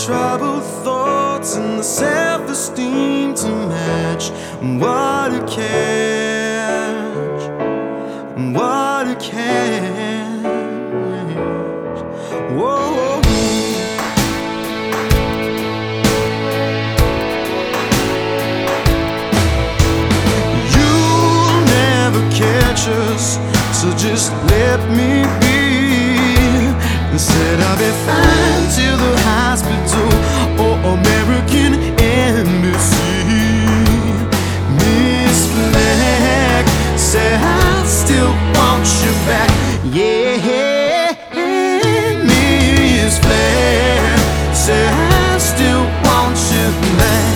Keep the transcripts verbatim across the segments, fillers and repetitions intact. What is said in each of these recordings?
troubled thoughts and the self-esteem to match. What a catch, what a catch. Whoa. You'll never catch us, so just let me be. Instead I'll be fine to the hospital or American Embassy. Miss Black said I still want you back. Yeah, Miss Black said I still want you back.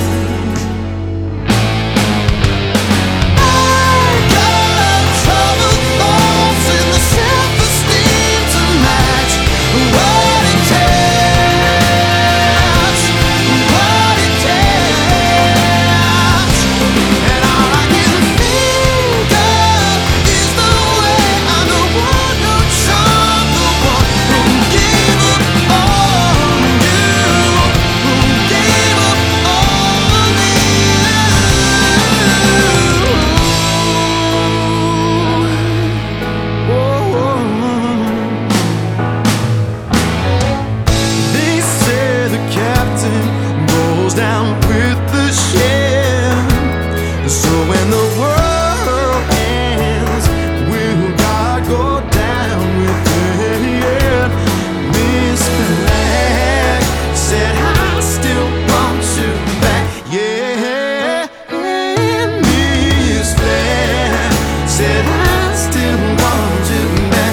Down with the ship, so when the world ends, will God go down with it? Miss Black said I still want you back. Yeah, Miss Black said I still want you back.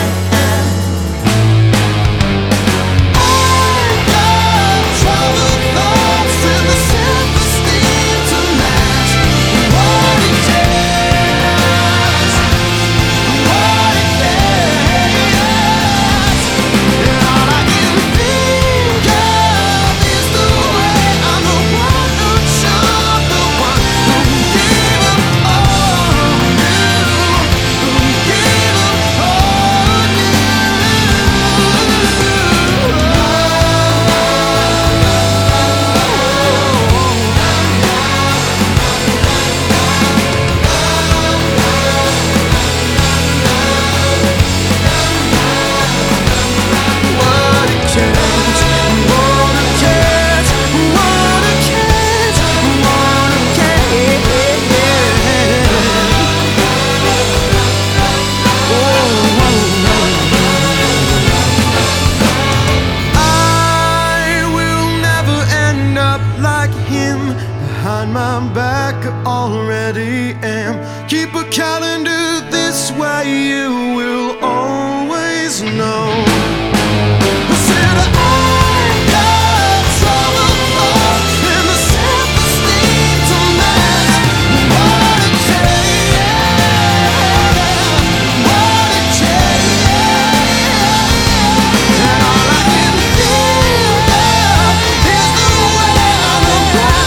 Behind my back I already am. Keep a calendar this way, you will always know. I said I got trouble thoughts and the self-esteem to match. What a change, what a change. And all I can think of is the way I look at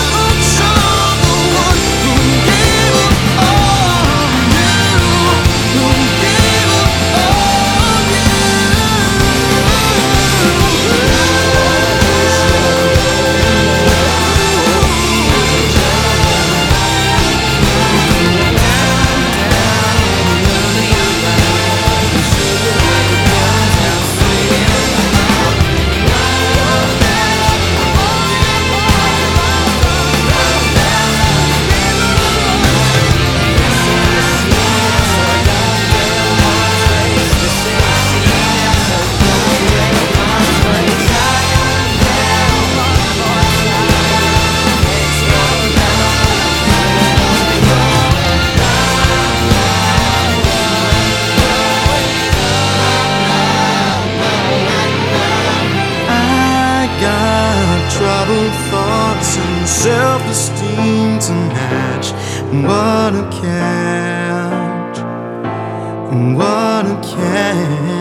troubled thoughts and self-esteem to match. What a catch, what a catch.